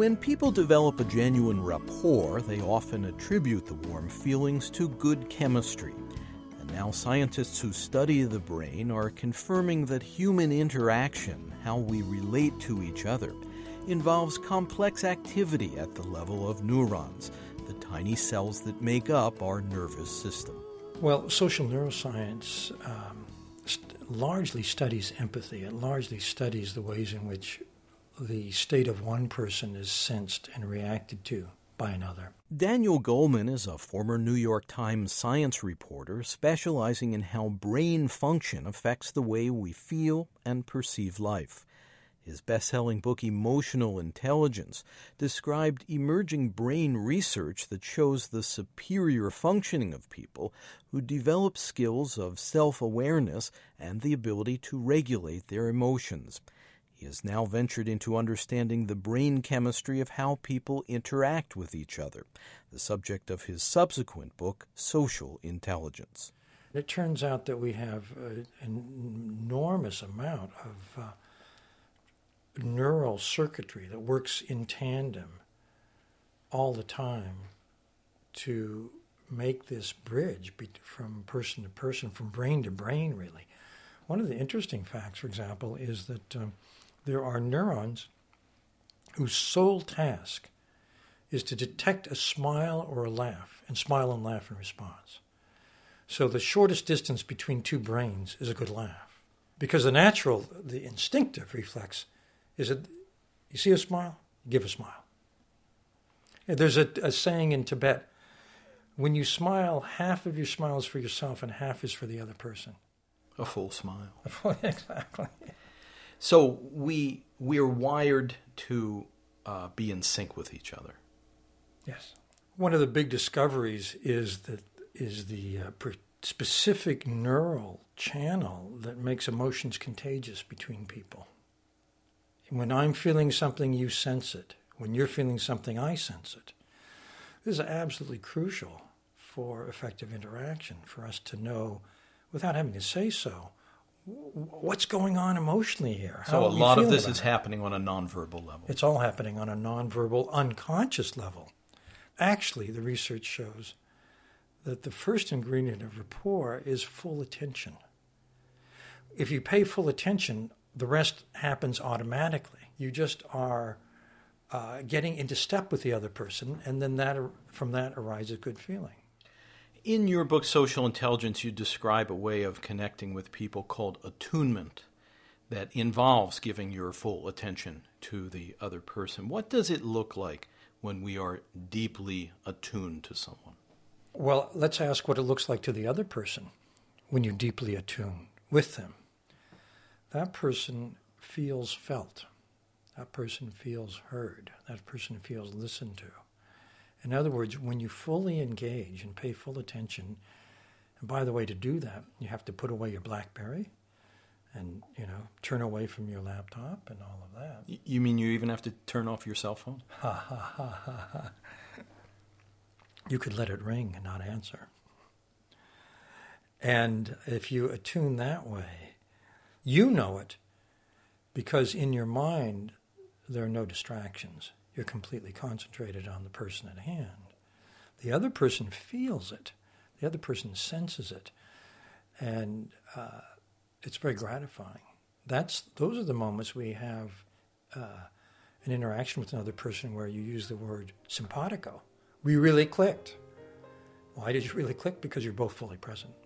When people develop a genuine rapport, they often attribute the warm feelings to good chemistry. And now scientists who study the brain are confirming that human interaction, how we relate to each other, involves complex activity at the level of neurons, the tiny cells that make up our nervous system. Well, social neuroscience largely studies empathy. It largely studies the ways in which the state of one person is sensed and reacted to by another. Daniel Goleman is a former New York Times science reporter specializing in how brain function affects the way we feel and perceive life. His best-selling book, Emotional Intelligence, described emerging brain research that shows the superior functioning of people who develop skills of self-awareness and the ability to regulate their emotions. He has now ventured into understanding the brain chemistry of how people interact with each other, the subject of his subsequent book, Social Intelligence. It turns out that we have an enormous amount of neural circuitry that works in tandem all the time to make this bridge from person to person, from brain to brain, really. One of the interesting facts, for example, is that there are neurons whose sole task is to detect a smile or a laugh, and smile and laugh in response. So the shortest distance between two brains is a good laugh. Because the instinctive reflex is that you see a smile, give a smile. And there's a saying in Tibet, when you smile, half of your smile is for yourself and half is for the other person. A full smile. Exactly. So we're wired to be in sync with each other. Yes. One of the big discoveries is the specific neural channel that makes emotions contagious between people. When I'm feeling something, you sense it. When you're feeling something, I sense it. This is absolutely crucial for effective interaction, for us to know, without having to say so, what's going on emotionally here. So a lot of this is happening on a nonverbal level. It's all happening on a nonverbal, unconscious level. Actually, the research shows that the first ingredient of rapport is full attention. If you pay full attention, the rest happens automatically. You just are getting into step with the other person, and then from that arises good feeling. In your book, Social Intelligence, you describe a way of connecting with people called attunement that involves giving your full attention to the other person. What does it look like when we are deeply attuned to someone? Well, let's ask what it looks like to the other person when you deeply attune with them. That person feels felt. That person feels heard. That person feels listened to. In other words, when you fully engage and pay full attention, and by the way, to do that, you have to put away your BlackBerry and, turn away from your laptop and all of that. You mean you even have to turn off your cell phone? Ha, ha, ha, ha, ha. You could let it ring and not answer. And if you attune that way, you know it because in your mind there are no distractions. You're completely concentrated on the person at hand. The other person feels it. The other person senses it. And it's very gratifying. Those are the moments we have an interaction with another person where you use the word simpatico. We really clicked. Why did you really click? Because you're both fully present.